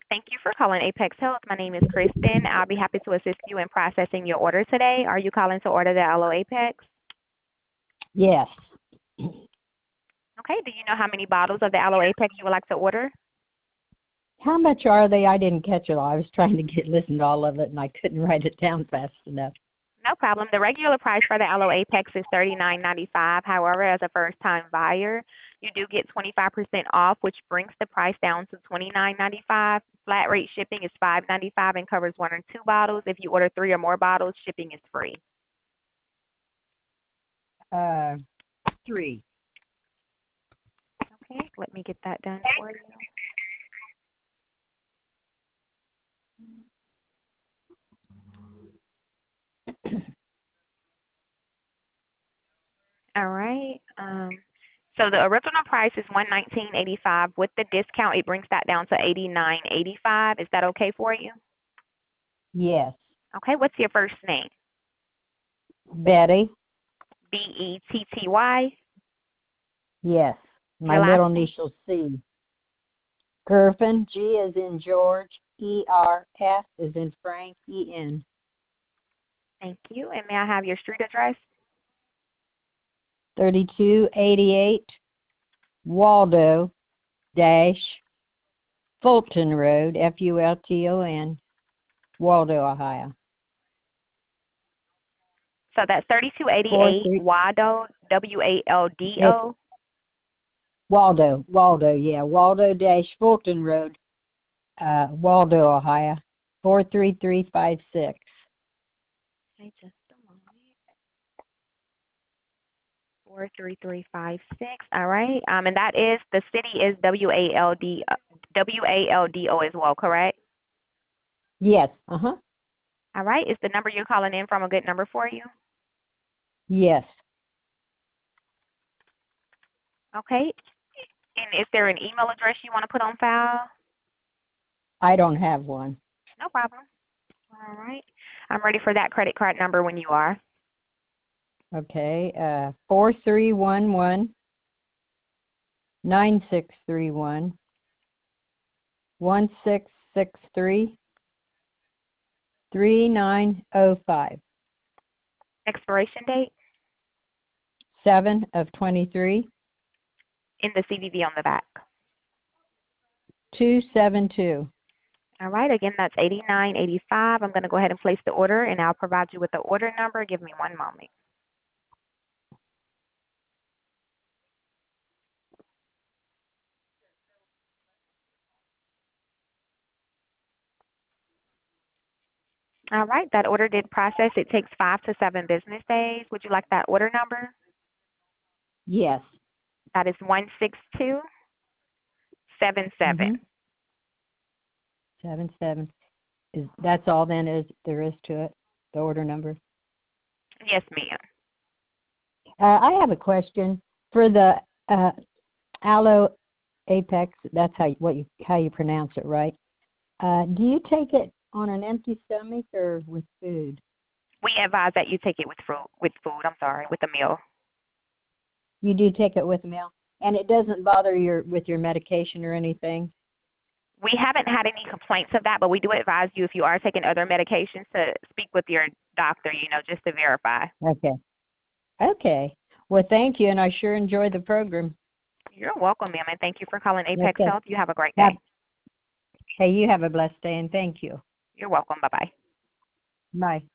Thank you for calling Apex Health. My name is Kristen. I'll be happy to assist you in processing your order today. Are you calling to order the Aloe Apex? Yes. Okay. Do you know how many bottles of the Aloe Apex you would like to order? How much are they? I didn't catch it all. I was trying to listen to all of it, and I couldn't write it down fast enough. No problem. The regular price for the Aloe Apex is $39.95. However, as a first-time buyer, you do get 25% off, which brings the price down to $29.95. Flat rate shipping is $5.95 and covers 1 or 2 bottles. If you order 3 or more bottles, shipping is free. 3. Okay, let me get that done for you. All right. So the original price is $119.85. With the discount, it brings that down to $89.85. Is that okay for you? Yes. Okay. What's your first name? Betty? Betty. Yes. My Your last middle name? initial C. Gerfin, G as in George, E-R-F as in Frank, E-N. Thank you. And may I have your street address? 3288 Waldo dash Fulton Road, Fulton, Waldo, Ohio. So that's 3288 Waldo, W-A-L-D-O. Waldo dash Fulton Road, Waldo, Ohio, 43356. Okay, just a moment. 43356. All right. And that is, the city is W-A-L-D-O as well, correct? Yes, All right. Is the number you're calling in from a good number for you? yes. Okay. And is there an email address you want to put on file? I don't have one. No problem. All right. I'm ready for that credit card number when you are. Okay, 4311 9631 1663 3905 Expiration date 7 of 23 and the CVV on the back. 272. All right. Again, that's $89.85. I'm going to go ahead and place the order, and I'll provide you with the order number. Give me one moment. All right. That order did process. It takes 5 to 7 business days. Would you like that order number? Yes. That is 16277. 77. That's all then there is to it, the order number? Yes, ma'am. I have a question for the Aloe Apex. That's how you pronounce it, right? Do you take it on an empty stomach or with food? We advise that you take it with food. With a meal. You do take it with a meal, and it doesn't bother with your medication or anything? We haven't had any complaints of that, but we do advise you if you are taking other medications to speak with your doctor, just to verify. Okay. Well, thank you, and I sure enjoy the program. You're welcome, ma'am, and thank you for calling Apex Okay. Health. You have a great day. Hey, you have a blessed day, and thank you. You're welcome. Bye-bye. Bye.